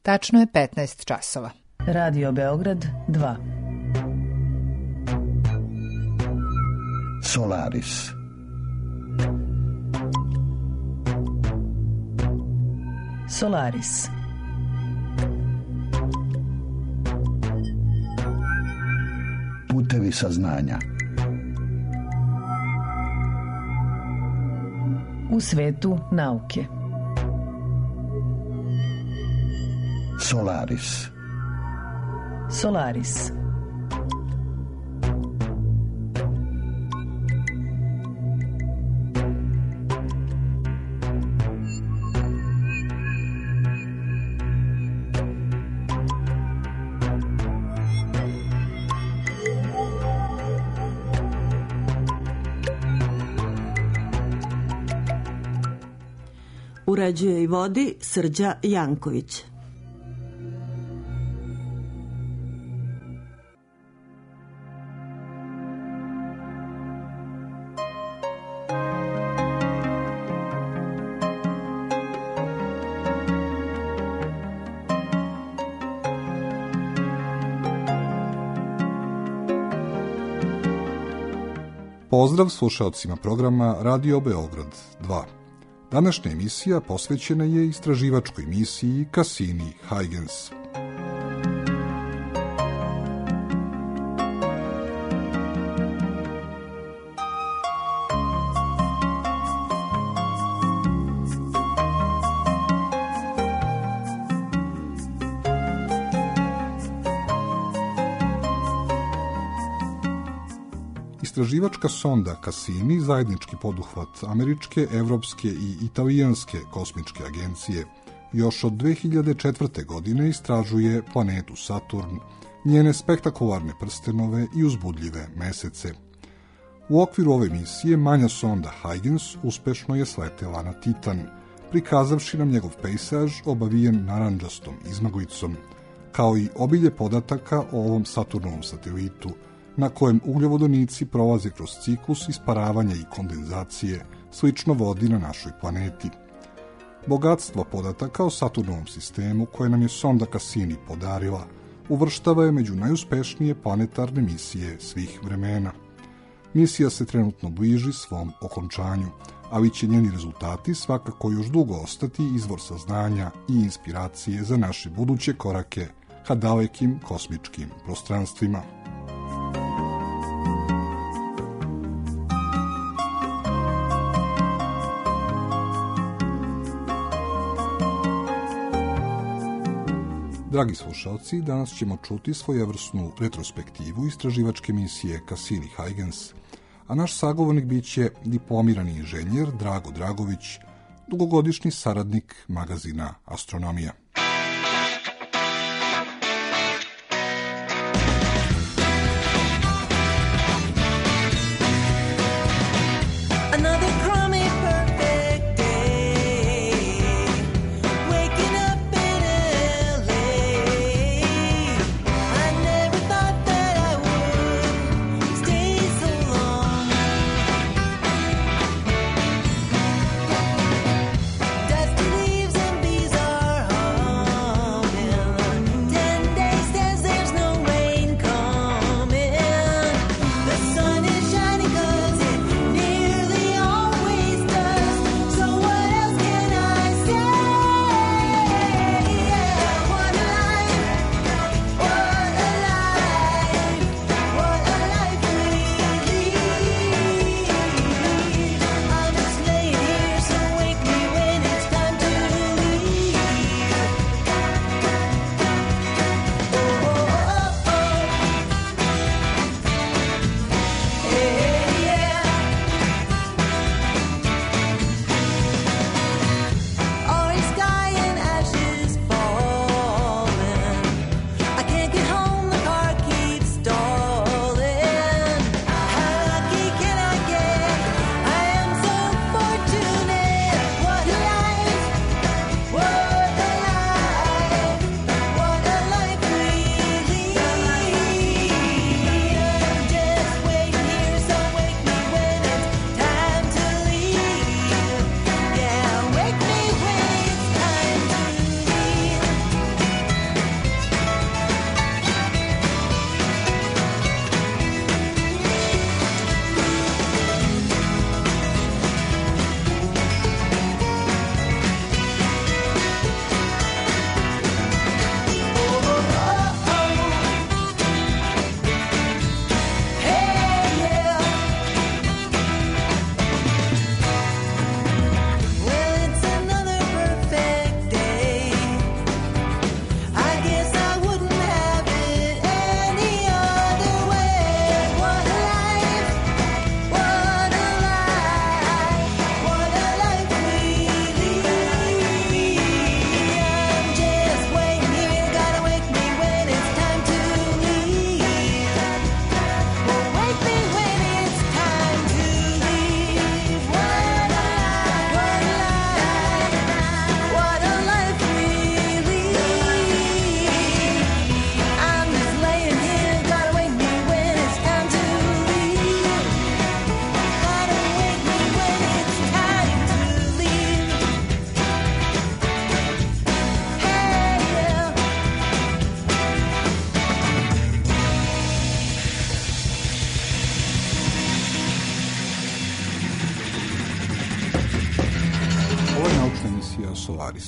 Tačno je 15 časova. Radio Beograd 2. Solaris. Solaris. Putevi saznanja. U svetu nauke. Solaris. Solaris. Uređuje i vodi Srđa Janković. Pozdrav slušaocima programa Radio Beograd 2. Današnja emisija posvećena je istraživačkoj misiji Cassini-Huygens. Istraživačka sonda Cassini, zajednički poduhvat američke, evropske i italijanske kosmičke agencije, još od 2004. godine istražuje planetu Saturn, njene spektakularne prstenove i uzbudljive mesece. U okviru ove misije manja sonda Huygens uspešno je sletela na Titan, prikazavši nam njegov pejsaž obavijen narandžastom izmaglicom, kao i obilje podataka o ovom Saturnovom satelitu, na kojem ugljovodonici prolaze kroz ciklus isparavanja i kondenzacije, slično vodi na našoj planeti. Bogatstvo podataka o Saturnovom sistemu koje nam je sonda Cassini podarila, uvrštava je među najuspešnije planetarne misije svih vremena. Misija se trenutno bliži svom okončanju, ali će njeni rezultati svakako još dugo ostati izvor saznanja i inspiracije za naše buduće korake ka dalekim kosmičkim prostranstvima. Dragi slušalci, danas ćemo čuti svojevrsnu retrospektivu istraživačke misije Cassini-Huygens, a naš sagovornik biće diplomirani inženjer Drago Dragović, dugogodišnji saradnik magazina Astronomija. Dusty leaves and bees are hung.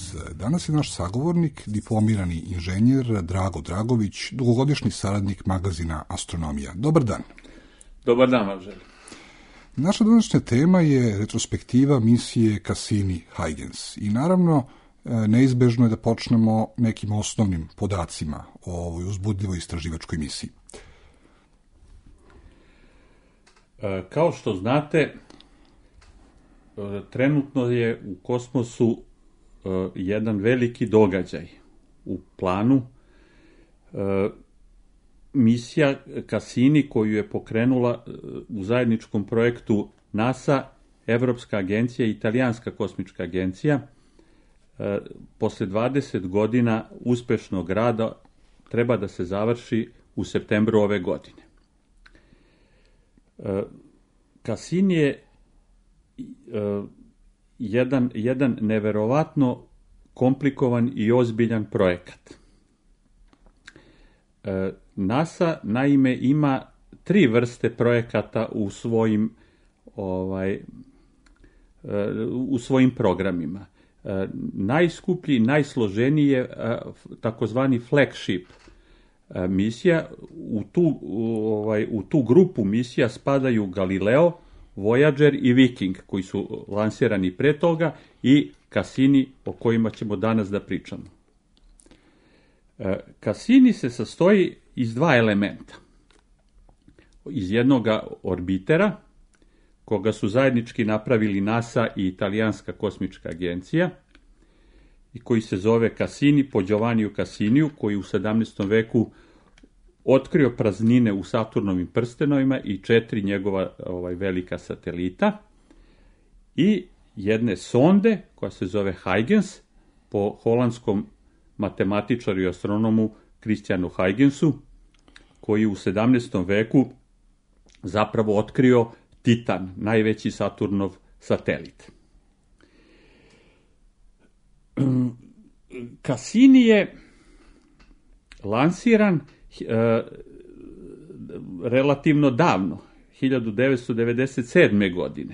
Solaris. Danas je naš sagovornik, diplomirani inženjer Drago Dragović, dugogodišnji saradnik magazina Astronomija. Dobar dan. Dobar dan vam želim. Naša današnja tema je retrospektiva misije Cassini-Huygens i naravno neizbežno je da počnemo nekim osnovnim podacima o ovoj uzbudljivoj istraživačkoj misiji. Kao što znate, trenutno je u kosmosu jedan veliki događaj u planu. Misija Cassini koju je pokrenula u zajedničkom projektu NASA, Evropska agencija i Italijanska kosmička agencija, posle 20 godina uspešnog rada treba da se završi u septembru ove godine. Cassini je jedan neverovatno komplikovan i ozbiljan projekat. NASA naime ima 3 vrste projekata u svojim programima. Najskuplji, najsloženiji je takozvani flagship misija. U tu grupu misija spadaju Galileo, Voyager i Viking, koji su lansirani pre toga, i Cassini, o kojima ćemo danas da pričamo. Cassini se sastoji iz 2 elementa. Iz jednoga orbitera, koga su zajednički napravili NASA i Italijanska kosmička agencija, i koji se zove Cassini po Giovanniju Cassiniju, koji u 17. veku otkrio praznine u Saturnovim prstenovima i 4 njegova velika satelita, i jedne sonde koja se zove Huygens po holandskom matematičaru i astronomu Christianu Huygensu, koji u 17. veku zapravo otkrio Titan, najveći Saturnov satelit. Cassini je lansiran relativno davno, 1997. godine.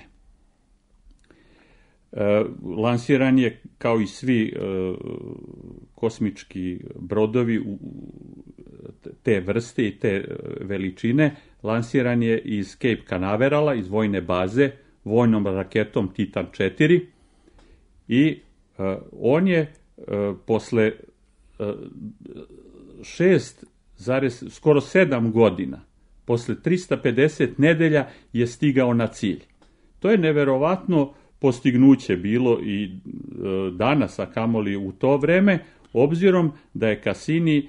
Lansiran je, kao i svi kosmički brodovi te vrste i te veličine, lansiran je iz Cape Canaverala, iz vojne baze, vojnom raketom Titan 4, i on je posle skoro 7 godina, posle 350 nedelja je stigao na cilj. To je neverovatno postignuće bilo i danas, a kamoli u to vreme, obzirom da je Cassini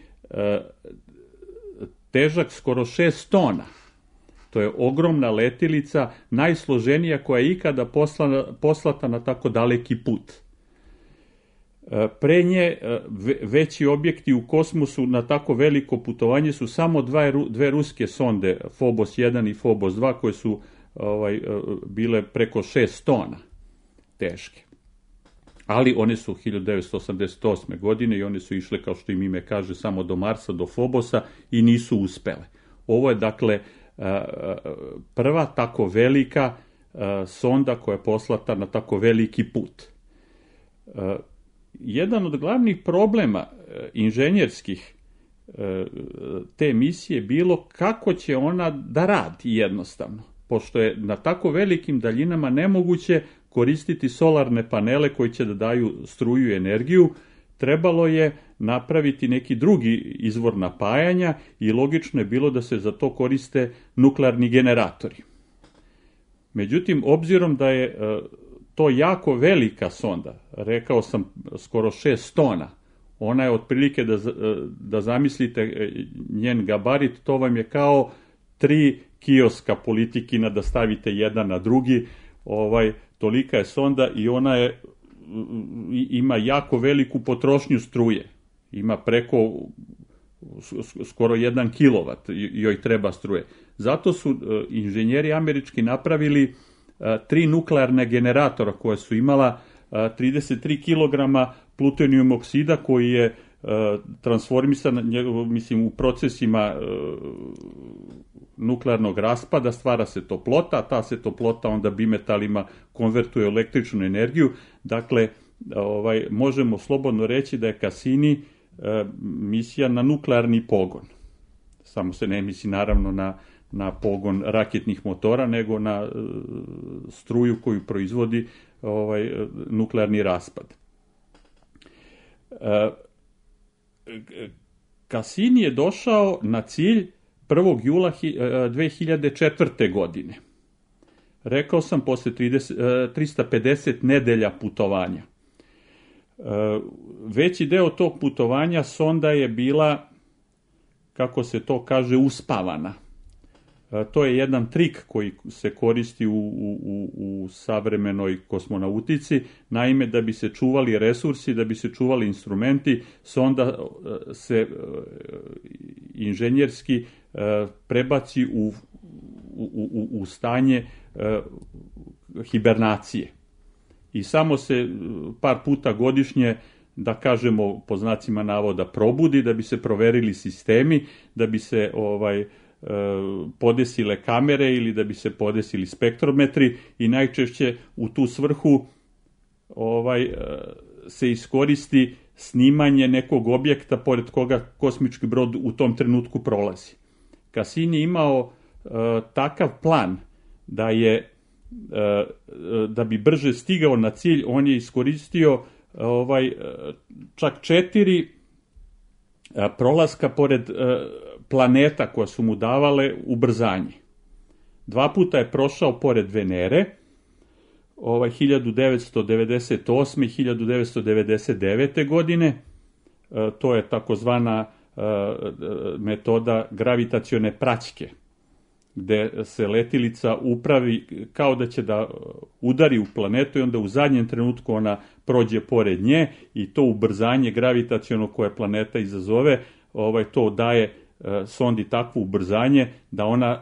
težak skoro 6 tona. To je ogromna letilica, najsloženija koja je ikada poslata na tako daleki put. Pre nje veći objekti u kosmosu na tako veliko putovanje su samo dve ruske sonde, Phobos 1 i Phobos 2, koje su bile preko 6 tona teške. Ali one su 1988. godine i one su išle, kao što im ime kaže, samo do Marsa, do Phobosa, i nisu uspele. Ovo je dakle prva tako velika sonda koja je poslata na tako veliki put. Jedan od glavnih problema inženjerskih te misije bilo kako će ona da radi jednostavno, pošto je na tako velikim daljinama nemoguće koristiti solarne panele koji će da daju struju i energiju. Trebalo je napraviti neki drugi izvor napajanja i logično je bilo da se za to koriste nuklearni generatori. Međutim, obzirom da je to jako velika sonda, rekao sam skoro 6 tona, ona je otprilike, da zamislite njen gabarit, to vam je kao 3 kioska Politikina da stavite jedan na drugi, tolika je sonda i ona ima jako veliku potrošnju struje. Ima preko skoro 1 kilovat joj treba struje. Zato su inženjeri američki napravili 3 nuklearne generatora koja su imala 33 kg plutonijum oksida koji je transformisan u procesima nuklearnog raspada, stvara se toplota, a ta se toplota onda bimetalima konvertuje u električnu energiju. Dakle, možemo slobodno reći da je Cassini misija na nuklearni pogon. Samo se ne misli naravno na pogon raketnih motora, nego na struju koju proizvodi nuklearni raspad. Cassini je došao na cilj 1. jula 2004. godine. Rekao sam, posle 350 nedelja putovanja. Veći deo tog putovanja sonda je bila, kako se to kaže, uspavana. To je jedan trik koji se koristi u savremenoj kosmonautici. Naime, da bi se čuvali resursi, da bi se čuvali instrumenti, sonda se inženjerski prebaci u stanje hibernacije. I samo se par puta godišnje, da kažemo po znacima navoda, probudi, da bi se proverili sistemi, da bi se podesile kamere ili da bi se podesili spektrometri, i najčešće u tu svrhu se iskoristi snimanje nekog objekta pored koga kosmički brod u tom trenutku prolazi. Cassini imao takav plan da bi brže stigao na cilj. On je iskoristio čak 4 prolaska pored planeta koja su mu davale ubrzanje. 2 puta je prošao pored Venere, 1998. i 1999. godine. To je takozvana metoda gravitacione praćke, gde se letilica upravi kao da će da udari u planetu i onda u zadnjem trenutku ona prođe pored nje, i to ubrzanje gravitaciono koje planeta izazove, to daje sondi takvo ubrzanje da ona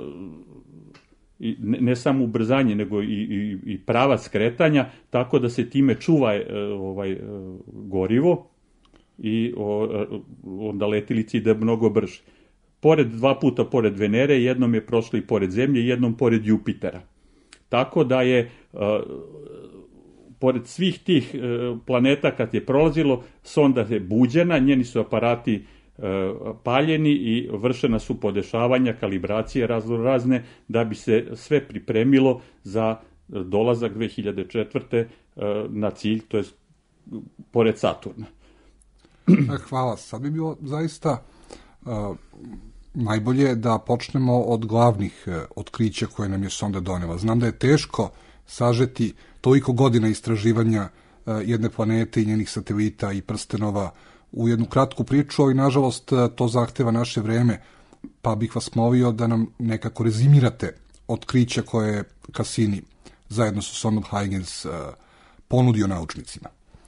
ne samo ubrzanje, nego i pravac kretanja, tako da se time čuva gorivo i onda letilica ide mnogo brže. 2 puta pored Venere, jednom je prošlo i pored Zemlje, jednom pored Jupitera. Tako da je pored svih tih planeta kad je prolazilo, sonda je buđena, njeni su aparati paljeni i vršena su podešavanja, kalibracije razne, da bi se sve pripremilo za dolazak 2004. Na cilj, to je pored Saturna. Hvala. Sad bi bilo zaista najbolje da počnemo od glavnih otkrića koje nam je sonda donela. Znam da je teško sažeti toliko godina istraživanja jedne planete i njenih satelita i prstenova u jednu kratku priču, ali nažalost to zahteva naše vreme, pa bih vas molio da nam nekako rezimirate otkrića koje je Cassini zajedno sa sondom Huygens ponudio naučnicima.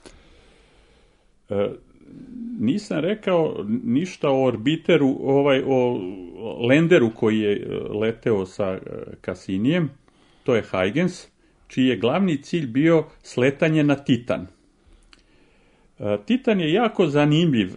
Nisam rekao ništa o orbiteru, o lenderu koji je leteo sa Cassinijem, to je Huygens, čiji je glavni cilj bio sletanje na Titan. Titan je jako zanimljiv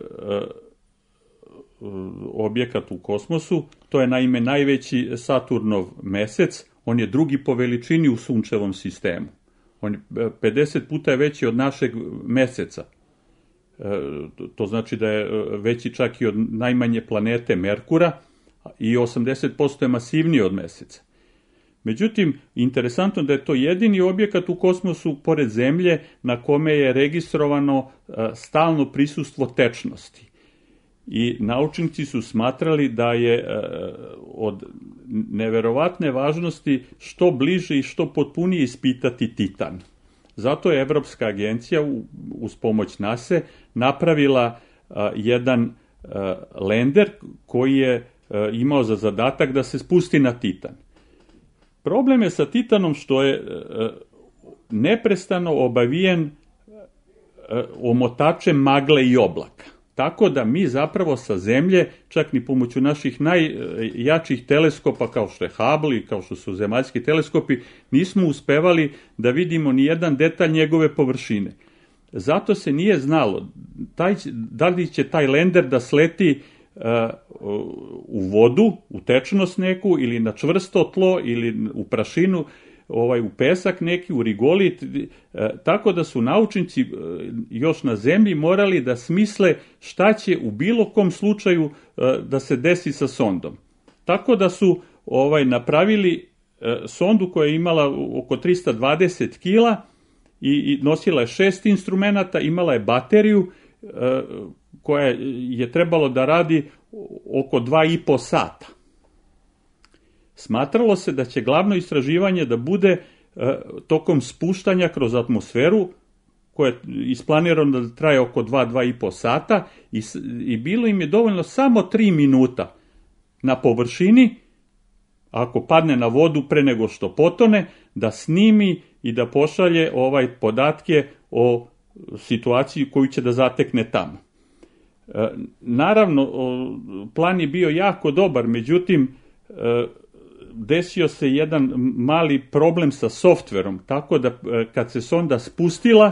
objekat u kosmosu, to je naime najveći Saturnov mesec, on je drugi po veličini u sunčevom sistemu. On je 50 puta veći od našeg meseca. To znači da je veći čak i od najmanje planete Merkura i 80% je masivniji od meseca. Međutim, interesantno da je to jedini objekat u kosmosu pored Zemlje na kome je registrovano stalno prisustvo tečnosti. I naučnici su smatrali da je od neverovatne važnosti što bliže i što potpunije ispitati Titan. Zato je Evropska agencija uz pomoć NASA napravila jedan lender koji je imao za zadatak da se spusti na Titan. Problem je sa Titanom što je neprestano obavijen omotačem magle i oblaka. Tako da mi zapravo sa Zemlje, čak ni pomoću naših najjačih teleskopa kao što je Hubble i kao što su zemaljski teleskopi, nismo uspevali da vidimo ni jedan detalj njegove površine. Zato se nije znalo da li će taj lender da sleti u vodu, u tečnost neku, ili na čvrsto tlo, ili u prašinu. u pesak neki, u rigolit, tako da su naučnici još na zemlji morali da smisle šta će u bilo kom slučaju da se desi sa sondom. Tako da su napravili sondu koja je imala oko 320 kila i nosila je 6 instrumenata, imala je bateriju koja je trebalo da radi oko 2,5 sata. Smatralo se da će glavno istraživanje da bude tokom spuštanja kroz atmosferu, koje je isplanirano da traje oko 2,5 sata i bilo im je dovoljno samo 3 minuta na površini, ako padne na vodu pre nego što potone, da snimi i da pošalje podatke o situaciji koju će da zatekne tamo. Naravno, plan je bio jako dobar, međutim, desio se jedan mali problem sa softverom, tako da kad se sonda spustila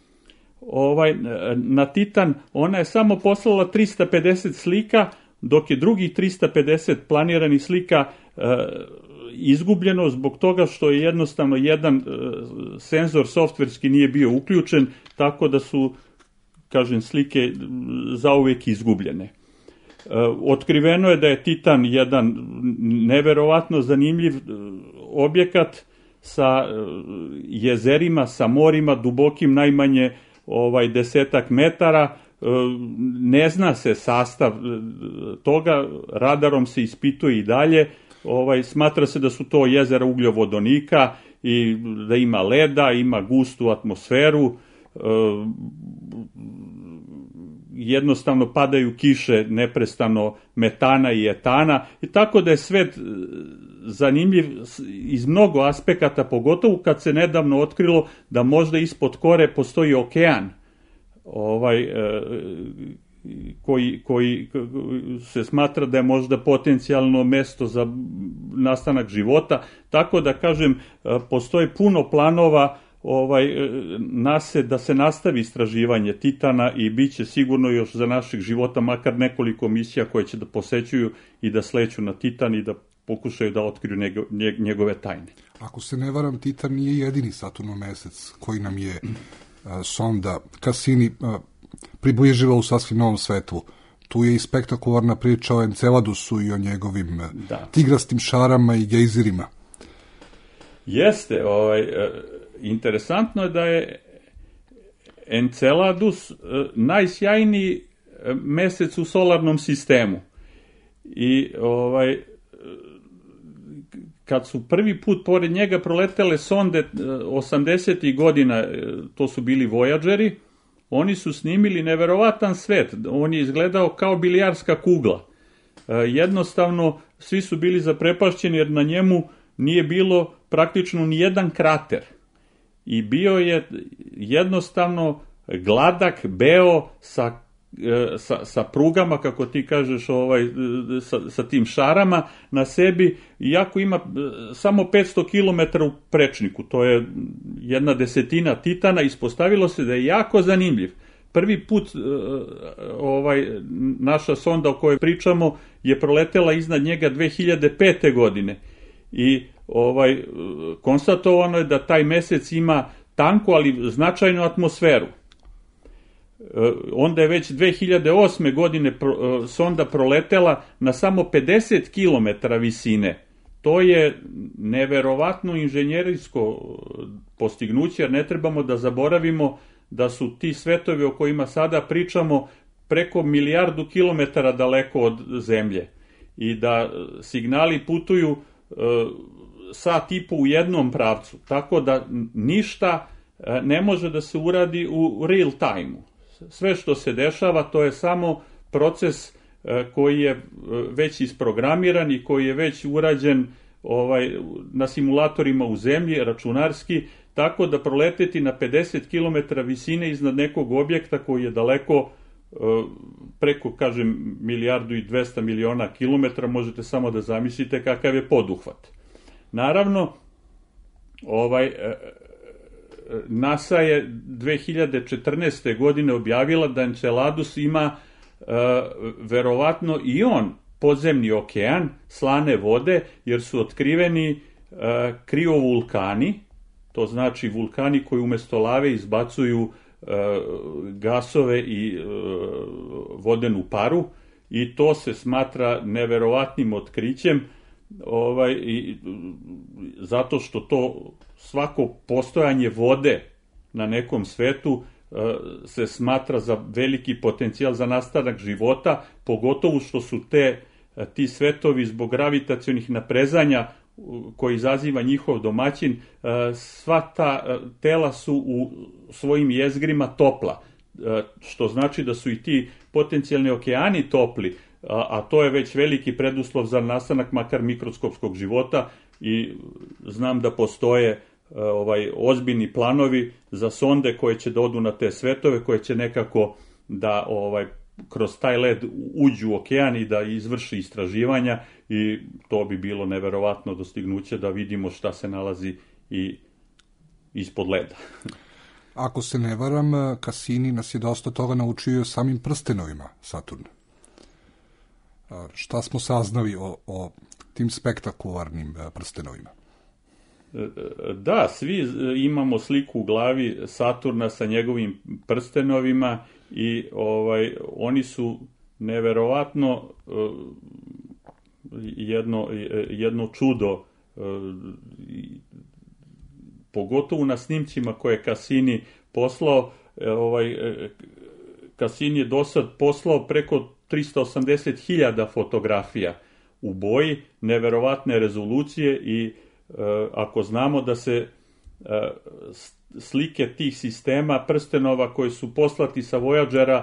na Titan, ona je samo poslala 350 slika, dok je drugih 350 planiranih slika izgubljeno zbog toga što je jednostavno jedan senzor softverski nije bio uključen, tako da su, kažem, slike zauvijek izgubljene. Otkriveno je da je Titan jedan neverovatno zanimljiv objekat sa jezerima, sa morima dubokim najmanje 10 metara. Ne zna se sastav toga, radarom se ispituje i dalje. Smatra se da su to jezera ugljovodonika i da ima leda, ima gustu atmosferu. Jednostavno padaju kiše neprestano metana i etana, i tako da je svet zanimljiv iz mnogo aspekata, pogotovo kad se nedavno otkrilo da možda ispod kore postoji okean koji se smatra da je možda potencijalno mesto za nastanak života, tako da kažem, postoji puno planova da se nastavi istraživanje Titana i bit će sigurno još za naših života makar nekoliko misija koje će da posećuju i da sleću na Titan i da pokušaju da otkriju njegove tajne. Ako se ne varam, Titan nije jedini Saturnov mesec koji nam je sonda Cassini približila u sasvim novom svetlu. Tu je i spektakularna priča o Enceladusu i o njegovim tigrastim šarama i gejzirima. Jeste, interesantno je da je Enceladus najsjajniji mesec u solarnom sistemu. I kad su prvi put pored njega proletele sonde 80. godina, to su bili Voyageri, oni su snimili neverovatan svet. On je izgledao kao bilijarska kugla. Jednostavno, svi su bili zaprepašćeni jer na njemu nije bilo praktično ni jedan krater. I bio je jednostavno gladak, beo, sa prugama, kako ti kažeš, sa tim šarama na sebi, iako ima samo 500 km u prečniku, to je 1/10 Titana. Ispostavilo se da je jako zanimljiv. Prvi put naša sonda o kojoj pričamo je proletela iznad njega 2005. godine i konstatovano je da taj mesec ima tanku, ali značajnu atmosferu. Onda je već 2008. godine sonda proletela na samo 50 km visine. To je neverovatno inženjerijsko postignuće, jer ne trebamo da zaboravimo da su ti svetovi o kojima sada pričamo preko 1 milijardu kilometara daleko od Zemlje i da signali putuju sat i po u jednom pravcu, tako da ništa ne može da se uradi u real time-u. Sve što se dešava, to je samo proces koji je već isprogramiran i koji je već urađen na simulatorima u zemlji, računarski, tako da proleteti na 50 km visine iznad nekog objekta koji je daleko preko, kažem, 1,2 milijarde kilometara, možete samo da zamislite kakav je poduhvat. Naravno, NASA je 2014. godine objavila da Enceladus ima verovatno i on podzemni okean, slane vode, jer su otkriveni kriovulkani, to znači vulkani koji umjesto lave izbacuju gasove i vodenu paru, i to se smatra neverovatnim otkrićem, zato što to svako postojanje vode na nekom svetu se smatra za veliki potencijal za nastanak života, pogotovo što su ti svetovi zbog gravitacionih naprezanja koji izaziva njihov domaćin, sva ta tela su u svojim jezgrima topla, što znači da su i ti potencijalni okeani topli, a to je već veliki preduslov za nastanak makar mikroskopskog života, i znam da postoje ozbiljni planovi za sonde koje će da odu na te svetove, koje će nekako da kroz taj led uđu u okean i da izvrši istraživanja, i to bi bilo neverovatno dostignuće da vidimo šta se nalazi i ispod leda. Ako se ne varam, Cassini nas je dosta toga naučio samim prstenovima Saturna. Šta smo saznali o tim spektakularnim prstenovima? Da, svi imamo sliku u glavi Saturna sa njegovim prstenovima, i oni su neverovatno jedno čudo, pogotovo na snimcima koje je Cassini poslao. Cassini je do sad poslao preko 380.000 fotografija u boji, neverovatne rezolucije, i ako znamo da se slike tih sistema prstenova koji su poslati sa Voyagera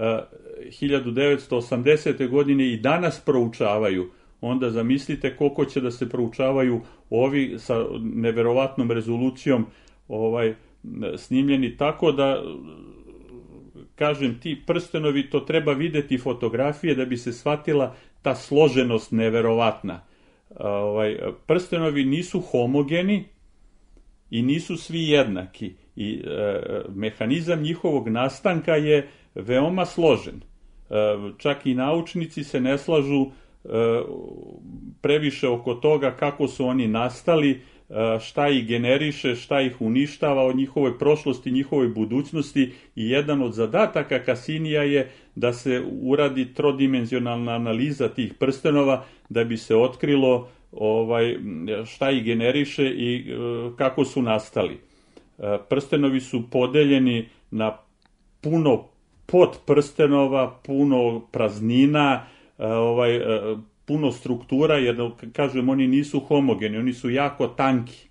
1980. godine i danas proučavaju, onda zamislite koliko će da se proučavaju ovi sa neverovatnom rezolucijom snimljeni, tako da kažem, ti prstenovi, to treba videti fotografije da bi se shvatila ta složenost neverovatna. Prstenovi nisu homogeni i nisu svi jednaki, i mehanizam njihovog nastanka je veoma složen. Čak i naučnici se ne slažu previše oko toga kako su oni nastali, šta ih generiše, šta ih uništava, o njihovoj prošlosti, njihovoj budućnosti, i jedan od zadataka Cassinija je da se uradi trodimenzionalna analiza tih prstenova da bi se otkrilo šta ih generiše i kako su nastali. Prstenovi su podeljeni na puno podprstenova, puno praznina, puno struktura, jer, kažem, oni nisu homogeni, oni su jako tanki.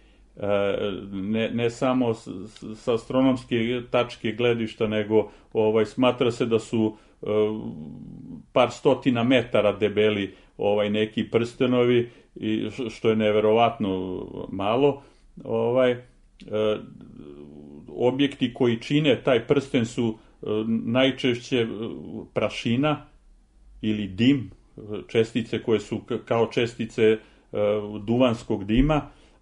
Ne samo sa astronomske tačke gledišta, nego smatra se da su par stotina metara debeli neki prstenovi, što je neverovatno malo. Objekti koji čine taj prsten su najčešće prašina ili dim, čestice koje su kao čestice duvanskog dima.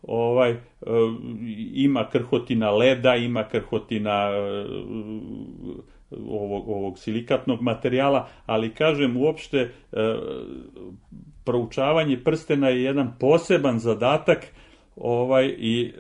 Ima krhotina leda, ima krhotina ovog silikatnog materijala, ali kažem, uopšte proučavanje prstena je jedan poseban zadatak, i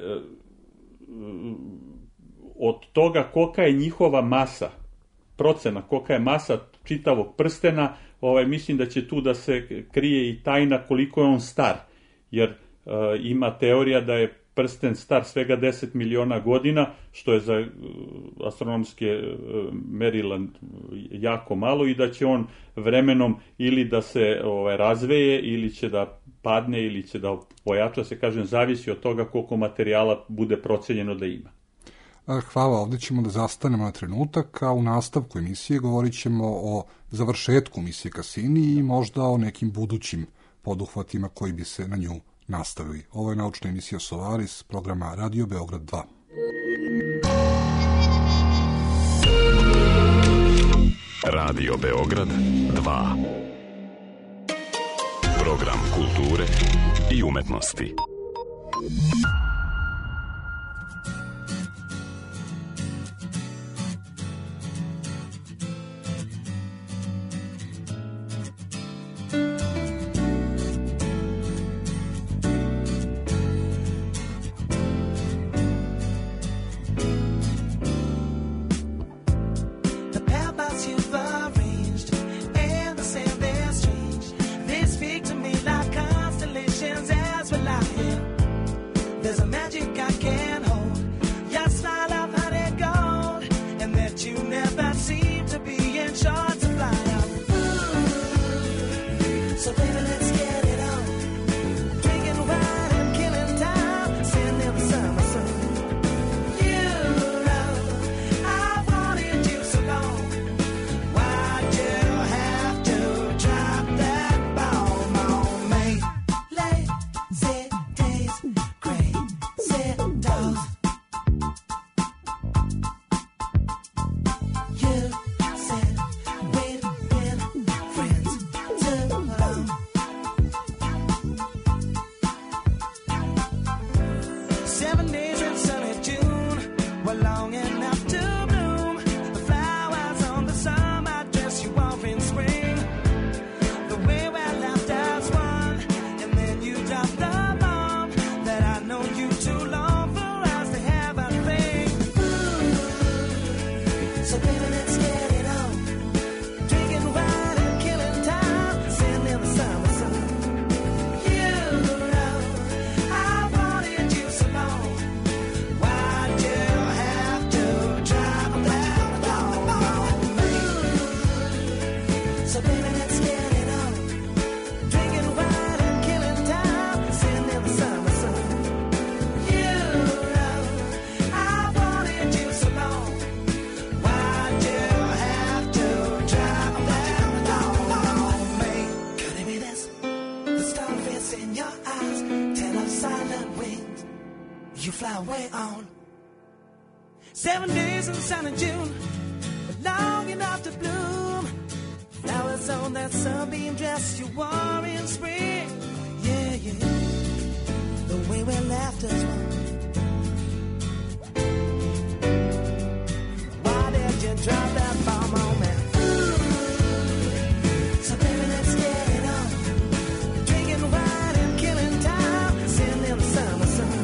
od toga kolika je njihova masa, procena kolika je masa čitavog prstena, mislim da će tu da se krije i tajna koliko je on star, jer ima teorija da je prsten star svega 10 miliona godina, što je za astronomske merila jako malo, i da će on vremenom ili da se razveje, ili će da padne, ili će da pojača se, kažem, zavisi od toga koliko materijala bude procenjeno da ima. Hvala, ovdje ćemo da zastanemo na trenutak, a u nastavku emisije govorit ćemo o završetku misije Cassini i možda o nekim budućim poduhvatima koji bi se na nju nastavili. Ovo je naučna emisija Solaris, programa Radio Beograd 2. Radio Beograd 2. Program kulture i umetnosti. You fly away on 7 days in the sun in June, long enough to bloom. Flowers on that sunbeam dress you wore in spring. Yeah, yeah, the way we laughed as one. Why did you drop that bomb on me? So baby, let's get it on. Drinking wine and killing time, sitting in the summer sun.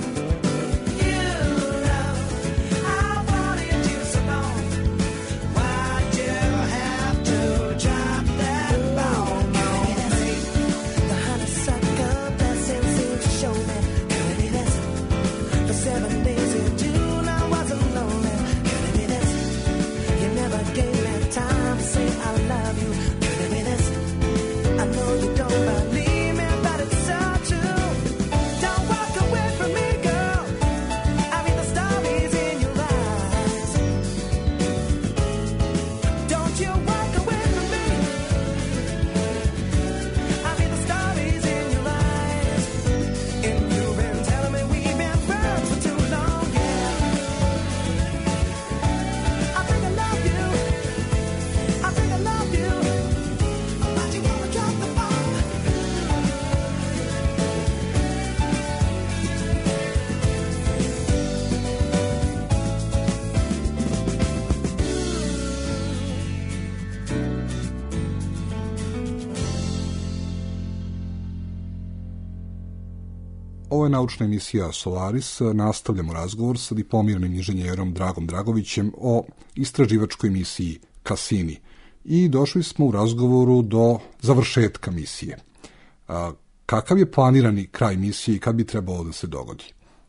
Ovo je naučna emisija Solaris. Nastavljamo razgovor sa diplomiranim inženjerom Dragom Dragovićem o istraživačkoj misiji Cassini. I došli smo u razgovoru do završetka misije. Kakav je planirani kraj misije i kad bi trebalo da se dogodi?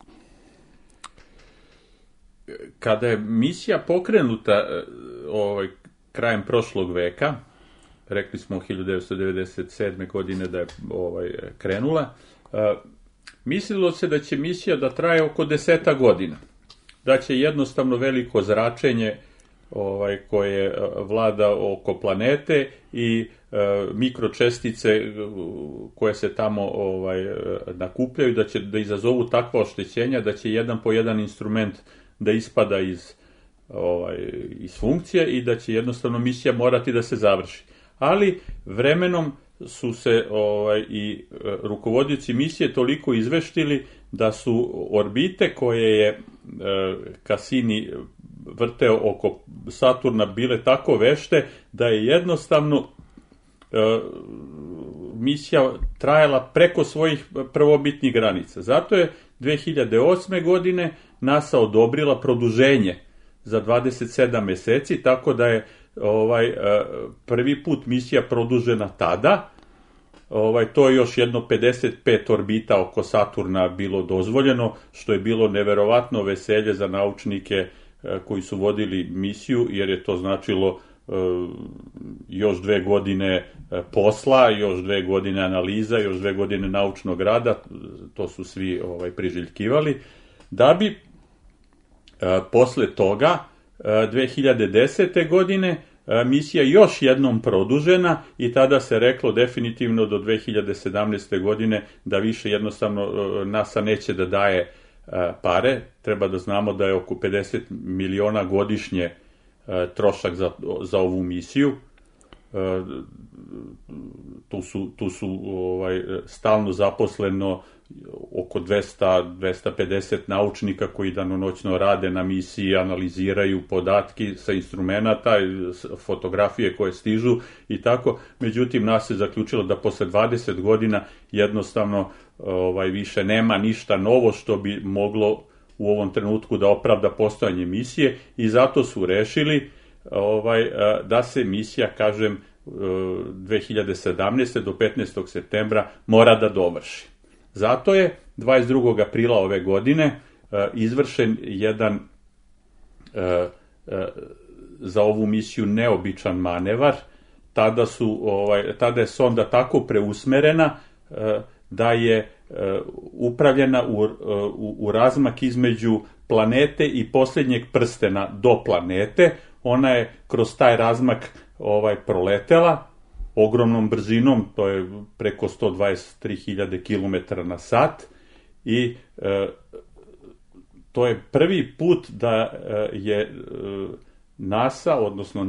Kada je misija pokrenuta krajem prošlog veka, rekli smo 1997. godine da je krenula, mislilo se da će misija da traje oko 10 godina, da će jednostavno veliko zračenje koje vlada oko planete i mikročestice koje se tamo nakupljaju, da će da izazovu takva oštećenja da će jedan po jedan instrument da ispada iz funkcije i da će jednostavno misija morati da se završi. Ali vremenom su se i rukovodioci misije toliko izveštili da su orbite koje je Cassini vrteo oko Saturna bile tako vešte da je jednostavno misija trajala preko svojih prvobitnih granica. Zato je 2008. godine NASA odobrila produženje za 27 meseci, tako da je prvi put misija produžena tada. To je još jedno 55 orbita oko Saturna bilo dozvoljeno, što je bilo neverovatno veselje za naučnike koji su vodili misiju, jer je to značilo još 2 godine posla, još 2 godine analiza, još 2 godine naučnog rada, to su svi priželjkivali, da bi posle toga 2010. godine misija još jednom produžena i tada se reklo definitivno do 2017. godine da više jednostavno NASA neće da daje pare. Treba da znamo da je oko 50 miliona godišnje trošak za ovu misiju. Tu su stalno zaposleno oko 200-250 naučnika koji danonoćno rade na misiji, analiziraju podatke sa instrumenata, fotografije koje stižu i tako. Međutim, nas je zaključilo da posle 20 godina jednostavno više nema ništa novo što bi moglo u ovom trenutku da opravda postojanje misije i zato su rešili da se misija, kažem, 2017. do 15. septembra mora da dovrši. Zato je 22. aprila ove godine izvršen jedan za ovu misiju neobičan manevar. tada je sonda tako preusmerena da je upravljena u razmak između planete i posljednjeg prstena do planete. Ona je kroz taj razmak proletela ogromnom brzinom, to je preko 123.000 km na sat, i to je prvi put da je NASA, odnosno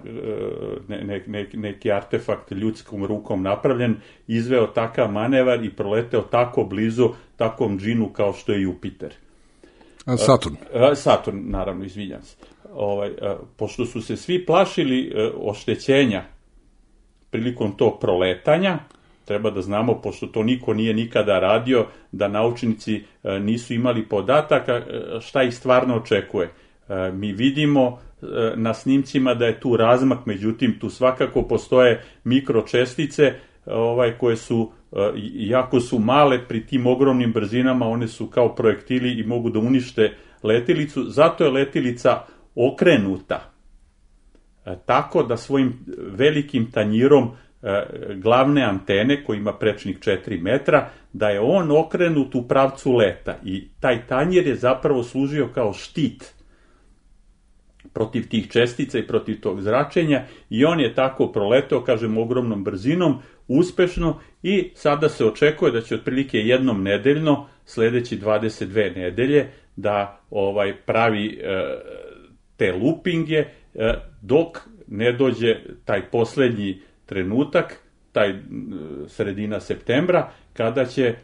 neki artefakt ljudskom rukom napravljen, izveo takav manevar i proleteo tako blizu takvom džinu kao što je Jupiter. Saturn, naravno, izvinjam se. Pošto su se svi plašili oštećenja prilikom tog proletanja, treba da znamo, pošto to niko nije nikada radio, da naučnici nisu imali podataka šta ih stvarno očekuje. Mi vidimo na snimcima da je tu razmak, međutim tu svakako postoje mikročestice koje su, jako su male, pri tim ogromnim brzinama one su kao projektili i mogu da unište letilicu, zato je letilica okrenuta tako da svojim velikim tanjirom glavne antene, koji ima prečnik 4 metra, da je on okrenut u pravcu leta i taj tanjir je zapravo služio kao štit protiv tih čestica i protiv tog zračenja, i on je tako proletao, kažem, ogromnom brzinom, uspešno, i sada se očekuje da će otprilike jednom nedeljno, sledeći 22 nedelje, da pravi te lupinge, dok ne dođe taj poslednji trenutak, taj sredina septembra, kada će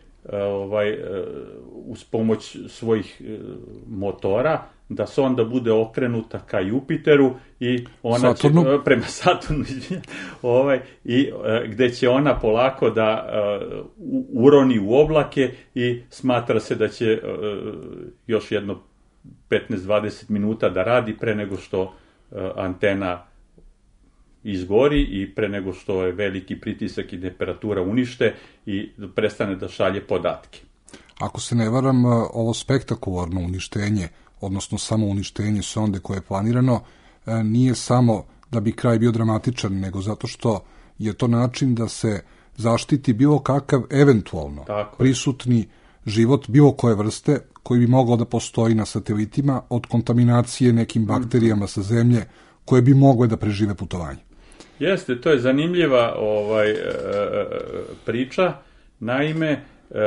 uz pomoć svojih motora da sonda bude okrenuta ka Jupiteru i ona prema Saturnu, i gde će ona polako da uroni u oblake, i smatra se da će još jedno 15-20 minuta da radi pre nego što antena izgori i pre nego što je veliki pritisak i temperatura unište i prestane da šalje podatke. Ako se ne varam, ovo spektakularno uništenje, odnosno samo uništenje sonde koje je planirano, nije samo da bi kraj bio dramatičan, nego zato što je to način da se zaštiti bilo kakav eventualno prisutni život bilo koje vrste koji bi mogao da postoji na satelitima od kontaminacije nekim bakterijama sa zemlje koje bi mogle da prežive putovanje. Jeste, to je zanimljiva priča. Naime,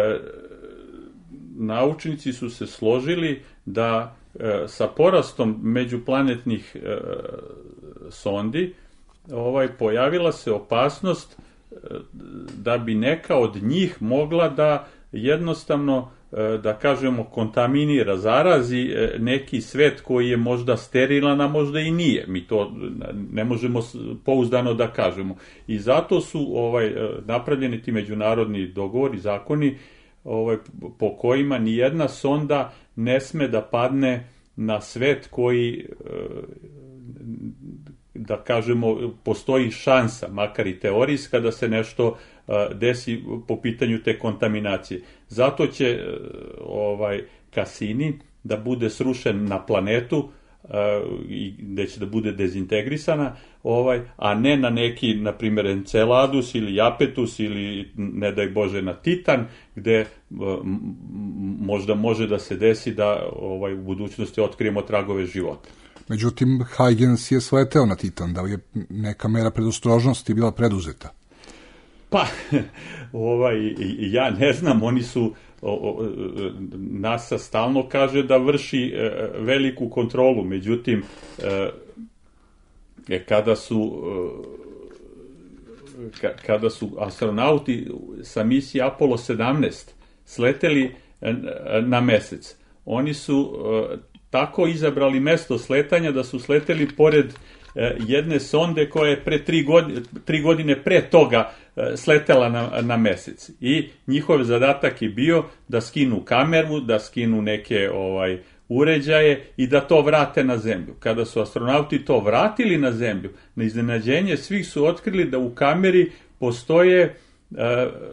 naučnici su se složili da sa porastom međuplanetnih sondi pojavila se opasnost da bi neka od njih mogla da jednostavno, da kažemo, kontaminira, zarazi neki svet koji je možda sterilan, a možda i nije. Mi to ne možemo pouzdano da kažemo. I zato su napravljeni ti međunarodni dogovori, zakoni, po kojima nijedna sonda ne sme da padne na svet koji, da kažemo, postoji šansa, makar i teorijska, da se nešto desi po pitanju te kontaminacije. Zato će Cassini da bude srušen na planetu i gde će da bude dezintegrisana, a ne na neki, na primjer, Enceladus ili Japetus ili, ne daj Bože, na Titan, gde možda može da se desi da u budućnosti otkrijemo tragove života. Međutim, Huygens je sleteo na Titan, da li je neka mera predostrožnosti bila preduzeta? Pa, ja ne znam, oni su, NASA stalno kaže da vrši veliku kontrolu, međutim, kada su astronauti sa misije Apollo 17 sleteli na mesec, oni su tako izabrali mesto sletanja da su sleteli pored jedne sonde koja je pre 3 godine pre toga sletela na mesec. I njihov zadatak je bio da skinu kameru, da skinu neke uređaje i da to vrate na zemlju. Kada su astronauti to vratili na zemlju, na iznenađenje svih su otkrili da u kameri postoje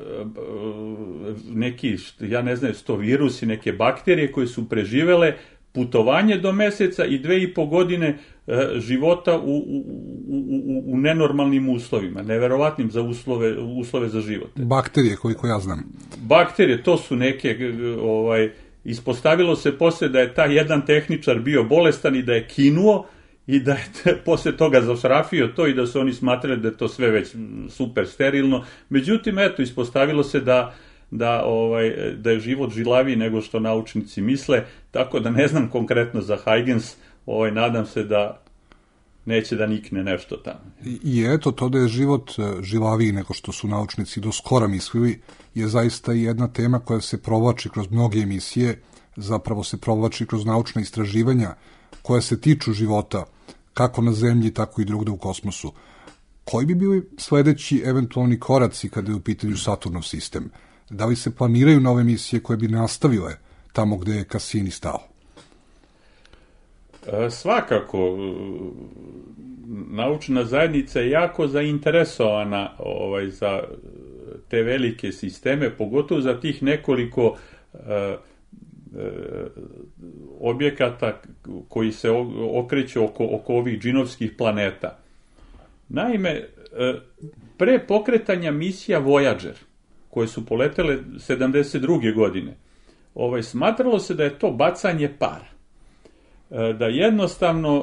neki, ja ne znam, sto virusi, neke bakterije koje su preživele putovanje do meseca i 2,5 godine života u nenormalnim uslovima, neverovatnim za uslove za život. Bakterije, koliko ja znam. Bakterije, to su neke, ispostavilo se posle da je taj jedan tehničar bio bolestan i da je kinuo i da je posle toga zašrafio to i da su oni smatrali da je to sve već super sterilno. Međutim, eto, ispostavilo se da je život žilaviji nego što naučnici misle, tako da ne znam konkretno za Huygens, nadam se da neće da nikne nešto tamo. I eto, to da je život žilaviji nego što su naučnici do skora mislili, je zaista jedna tema koja se provlači kroz mnoge emisije, zapravo se provlači kroz naučna istraživanja koja se tiču života, kako na zemlji, tako i drugde u kosmosu. Koji bi bili sledeći eventualni koraci kada je u pitanju Saturnov sistem? Da li se planiraju nove misije koje bi nastavile tamo gde je Cassini stao? Svakako, naučna zajednica je jako zainteresovana za te velike sisteme, pogotovo za tih nekoliko objekata koji se okreću oko ovih džinovskih planeta. Naime, pre pokretanja misija Voyager, koje su poletele 72. godine, smatralo se da je to bacanje para. Da jednostavno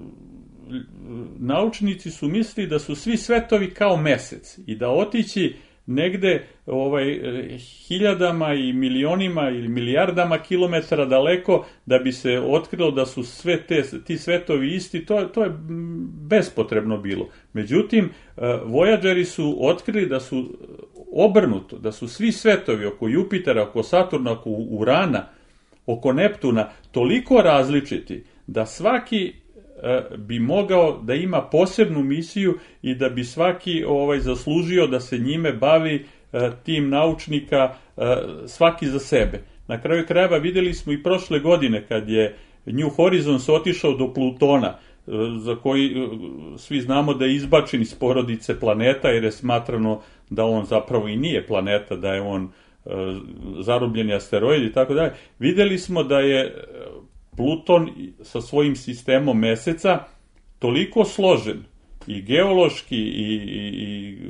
naučnici su mislili da su svi svetovi kao mesec i da otići negde hiljadama i milionima ili milijardama kilometara daleko da bi se otkrilo da su sve ti svetovi isti, to je bespotrebno bilo. Međutim, Voyageri su otkrili da su obrnuto, da su svi svetovi oko Jupitera, oko Saturna, oko Urana, oko Neptuna toliko različiti da svaki bi mogao da ima posebnu misiju i da bi svaki zaslužio da se njime bavi tim naučnika svaki za sebe. Na kraju krajeva videli smo i prošle godine kad je New Horizons otišao do Plutona, za koji svi znamo da je izbačen iz porodice planeta jer je smatrano da on zapravo i nije planeta, da je on zarobljeni asteroid i tako dalje. Videli smo da je Pluton sa svojim sistemom meseca toliko složen i geološki i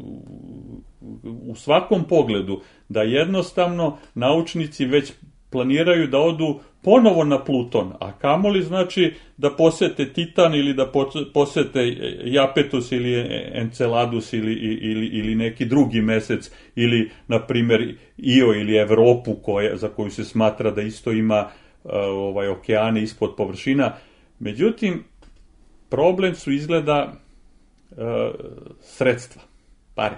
u svakom pogledu da jednostavno naučnici već planiraju da odu ponovo na Pluton, a kamoli znači da posete Titan ili da posete Japetus ili Enceladus ili neki drugi mesec ili na primjer Io ili Evropu za koju se smatra da isto ima okeane ispod površina. Međutim, problem su izgleda sredstva, pare.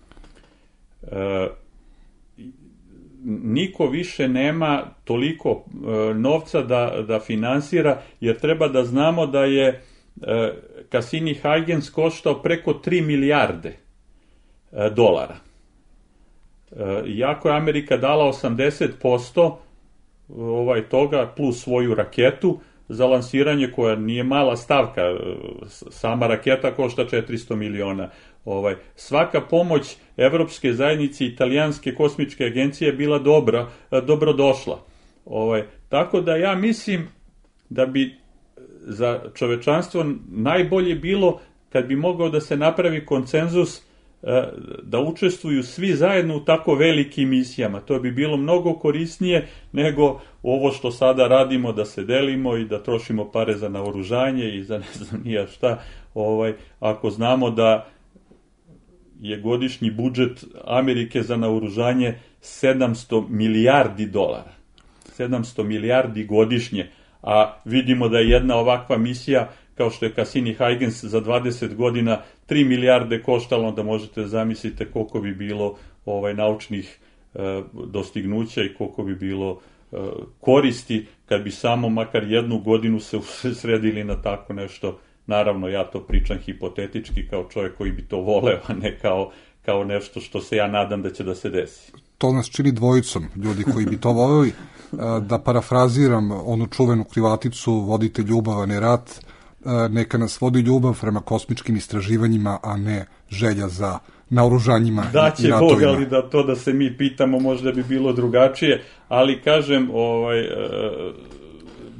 Niko više nema toliko novca da finansira, jer treba da znamo da je Cassini-Huygens koštao preko 3 milijarde dolara. Iako je Amerika dala 80% toga plus svoju raketu za lansiranje koja nije mala stavka, sama raketa košta 400 miliona. Svaka pomoć Evropske zajednice i Italijanske kosmičke agencije je bila dobrodošla. Tako da ja mislim da bi za čovečanstvo najbolje bilo kad bi mogao da se napravi konsenzus da učestvuju svi zajedno u tako velikim misijama. To bi bilo mnogo korisnije nego ovo što sada radimo, da se delimo i da trošimo pare za naoružanje i za ne znam nija šta. Ako znamo da je godišnji budžet Amerike za naoružanje 700 milijardi dolara. 700 milijardi godišnje, a vidimo da je jedna ovakva misija kao što je Cassini-Huygens za 20 godina 3 milijarde koštalo, onda možete zamislite koliko bi bilo naučnih dostignuća i koliko bi bilo koristi kad bi samo makar jednu godinu se usredili na tako nešto. Naravno, ja to pričam hipotetički kao čovjek koji bi to voleo, a ne kao nešto što se ja nadam da će da se desi. To nas čini dvojicom ljudi koji bi to voleli. Da parafraziram onu čuvenu krivaticu vodite ljubav, a ne rat, neka nas vodi ljubav prema kosmičkim istraživanjima, a ne želja za naoružanjima i ratovima. Da će Bog, ali da se mi pitamo možda bi bilo drugačije, ali kažem,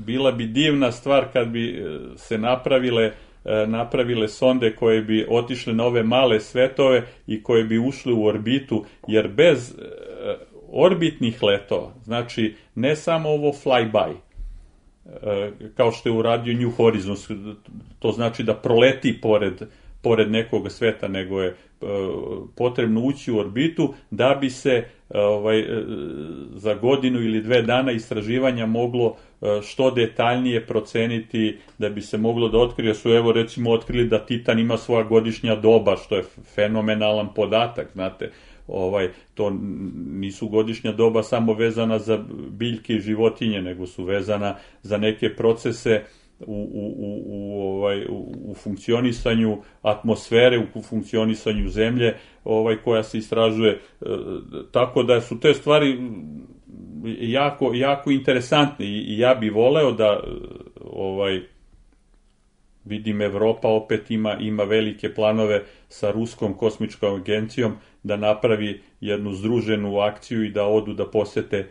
bila bi divna stvar kad bi se napravile sonde koje bi otišle na ove male svetove i koje bi ušle u orbitu, jer bez orbitnih letova, znači ne samo ovo flyby, kao što je uradio New Horizons, to znači da proleti pored nekog sveta, nego je potrebno ući u orbitu da bi se za godinu ili 2 dana istraživanja moglo što detaljnije proceniti, da bi se moglo da otkrije, su evo recimo otkrili da Titan ima svoja godišnja doba, što je fenomenalan podatak, znate. To nisu godišnja doba samo vezana za biljke i životinje, nego su vezana za neke procese u funkcionisanju atmosfere, u funkcionisanju zemlje, koja se istražuje, tako da su te stvari jako interesantne i ja bih voleo da vidim Evropa opet ima velike planove sa Ruskom kosmičkom agencijom da napravi jednu združenu akciju i da odu da posete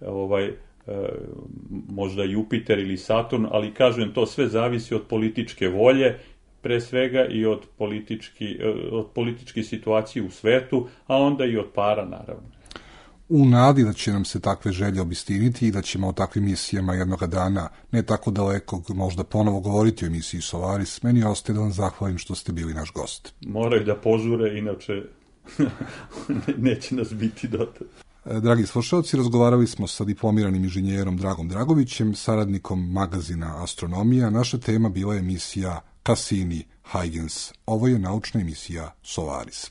možda Jupiter ili Saturn, ali kažem, to sve zavisi od političke volje pre svega i od političke situacije u svetu, a onda i od para naravno. U nadi da će nam se takve želje obistiniti i da ćemo o takvim misijama jednoga dana, ne tako dalekog, možda ponovo govoriti o emisiji Solaris, meni ostaje da vam zahvalim što ste bili naš gost. Moraju da požure, inače neće nas biti dotad. Dragi slušalci, razgovarali smo sa diplomiranim inženjerom Dragom Dragovićem, saradnikom magazina Astronomija. Naša tema bila je emisija Cassini-Huygens. Ovo je naučna emisija Solaris.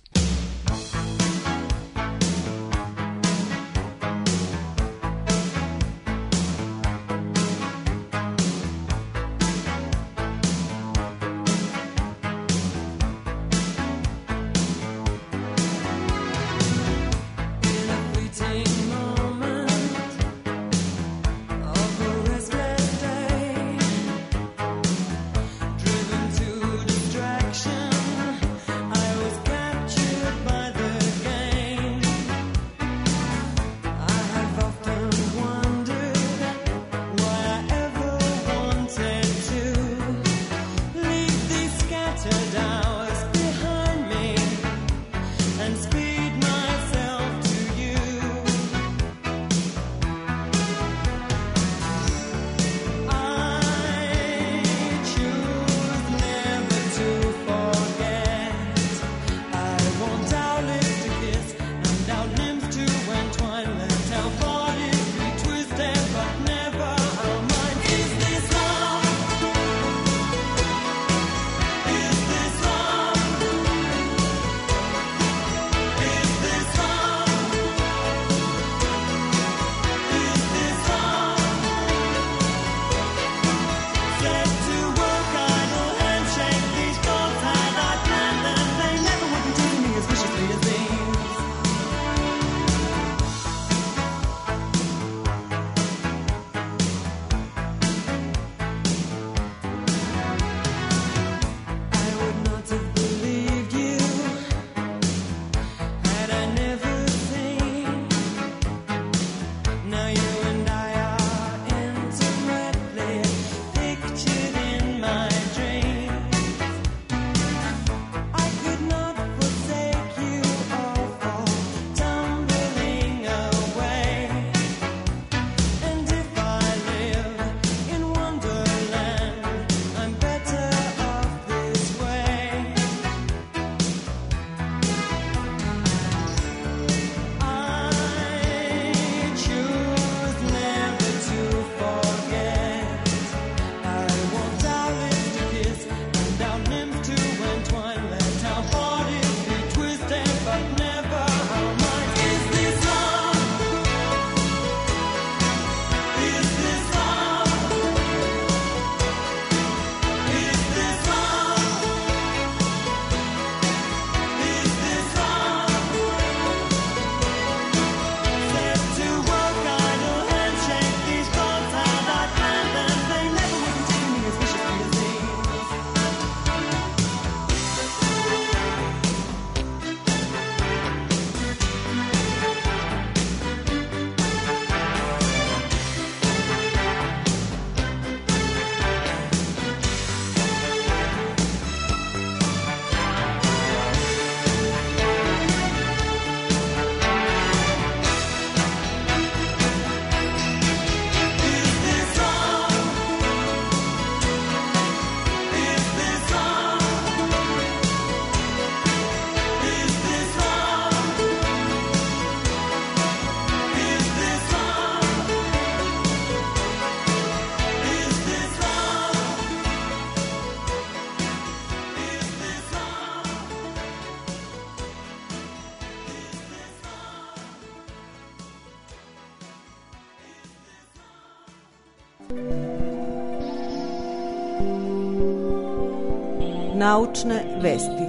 Naučne vesti.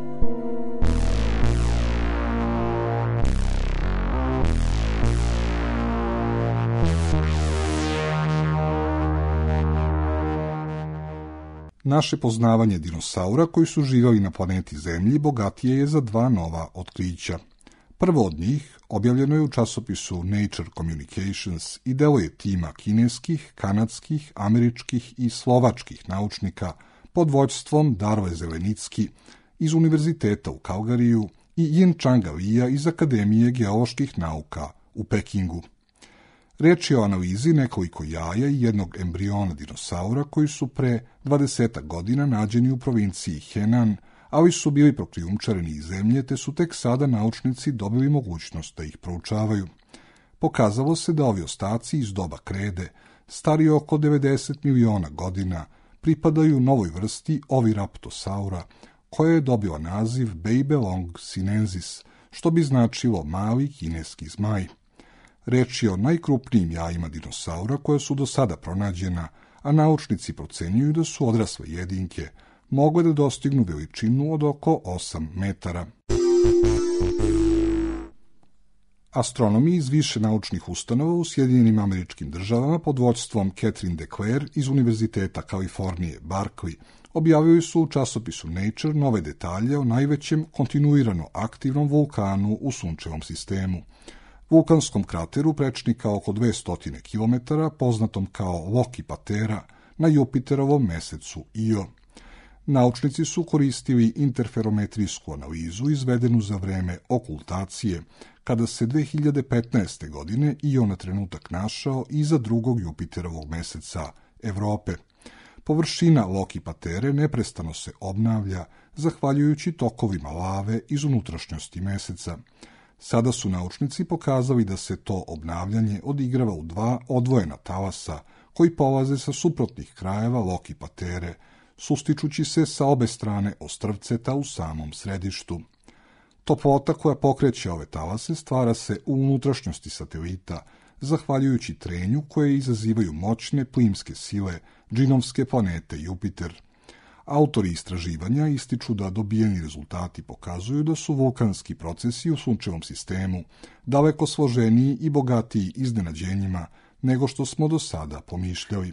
Naše poznavanje dinosaura koji su živjeli na planeti Zemlji bogatije je za dva nova otkrića. Prvo od njih objavljeno je u časopisu Nature Communications i delo je tima kineskih, kanadskih, američkih i slovačkih naučnika pod vođstvom Darve Zelenicki iz Univerziteta u Kalgariju i Yin Changa Lija iz Akademije geoloških nauka u Pekingu. Reč je o analizi nekoliko jaja i jednog embriona dinosaura koji su pre 20 godina nađeni u provinciji Henan, ali su bili prokrijumčareni iz zemlje, te su tek sada naučnici dobili mogućnost da ih proučavaju. Pokazalo se da ovi ostaci iz doba krede, stari oko 90 miliona godina, pripadaju novoj vrsti Oviraptosaura, koja je dobila naziv Babelong sinensis, što bi značilo mali kineski zmaj. Reč je o najkrupnijim jajima dinosaura koja su do sada pronađena, a naučnici procenjuju da su odrasle jedinke, mogle da dostignu veličinu od oko 8 metara. Astronomi iz više naučnih ustanova u Sjedinjenim Američkim Državama pod vođstvom Catherine DeClaire iz Univerziteta Kalifornije, Berkeley, objavili su u časopisu Nature nove detalje o najvećem kontinuirano aktivnom vulkanu u Sunčevom sistemu, vulkanskom krateru prečnika oko 200 km, poznatom kao Loki Patera, na Jupiterovom mesecu Io. Naučnici su koristili interferometrijsku analizu izvedenu za vreme okultacije, kada se 2015. godine Io na trenutak našao iza drugog Jupiterovog meseca Evrope. Površina Loki Patere neprestano se obnavlja zahvaljujući tokovima lave iz unutrašnjosti meseca. Sada su naučnici pokazali da se to obnavljanje odigrava u dva odvojena talasa koji polaze sa suprotnih krajeva Loki Patere, sustičući se sa obe strane ostrvceta u samom središtu. Toplota koja pokreće ove talase stvara se u unutrašnjosti satelita, zahvaljujući trenju koje izazivaju moćne plimske sile džinovske planete Jupiter. Autori istraživanja ističu da dobijeni rezultati pokazuju da su vulkanski procesi u Sunčevom sistemu daleko složeniji i bogatiji iznenađenjima nego što smo do sada pomišljali.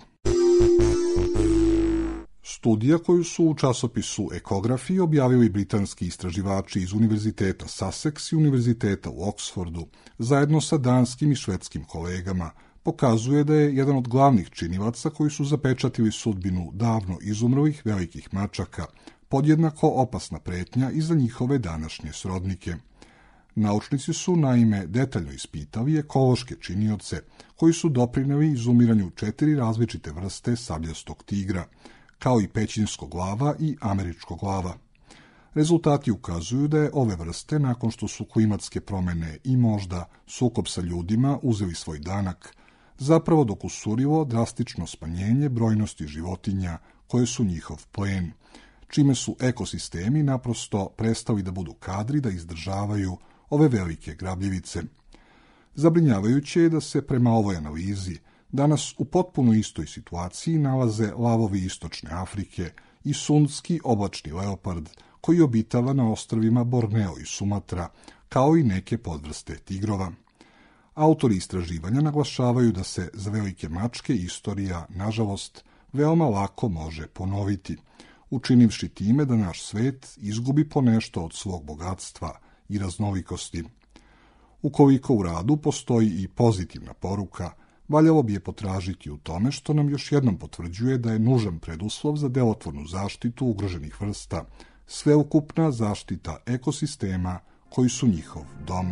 Studija koju su u časopisu Ecography objavili britanski istraživači iz Univerziteta Sussex i Univerziteta u Oxfordu, zajedno sa danskim i švedskim kolegama, pokazuje da je jedan od glavnih činilaca koji su zapečatili sudbinu davno izumrlih velikih mačaka podjednako opasna pretnja i za njihove današnje srodnike. Naučnici su naime detaljno ispitali ekološke činioce koji su doprineli izumiranju 4 različite vrste sabljastog tigra, kao i pećinskog lava i američkog lava. Rezultati ukazuju da je ove vrste, nakon što su klimatske promene i možda sukob sa ljudima uzeli svoj danak, zapravo dokusurilo drastično smanjenje brojnosti životinja koje su njihov plen, čime su ekosistemi naprosto prestali da budu kadri da izdržavaju ove velike grabljivice. Zabrinjavajuće je da se prema ovoj analizi danas u potpuno istoj situaciji nalaze lavovi istočne Afrike i sundski oblačni leopard koji obitava na ostrvima Borneo i Sumatra, kao i neke podvrste tigrova. Autori istraživanja naglašavaju da se za velike mačke istorija, nažalost, veoma lako može ponoviti, učinivši time da naš svet izgubi ponešto od svog bogatstva i raznolikosti. Ukoliko u radu postoji i pozitivna poruka, valjalo bi je potražiti u tome što nam još jednom potvrđuje da je nužan preduslov za delotvornu zaštitu ugroženih vrsta, sveukupna zaštita ekosistema koji su njihov dom.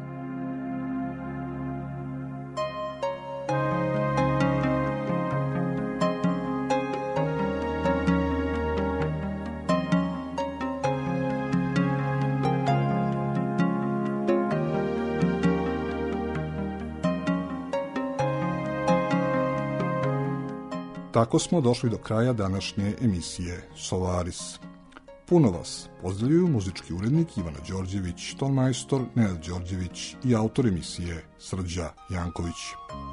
Tako smo došli do kraja današnje emisije Solaris. Puno vas pozdravljuju muzički urednik Ivana Đorđević, tonmajstor Nenad Đorđević i autor emisije Srđa Janković.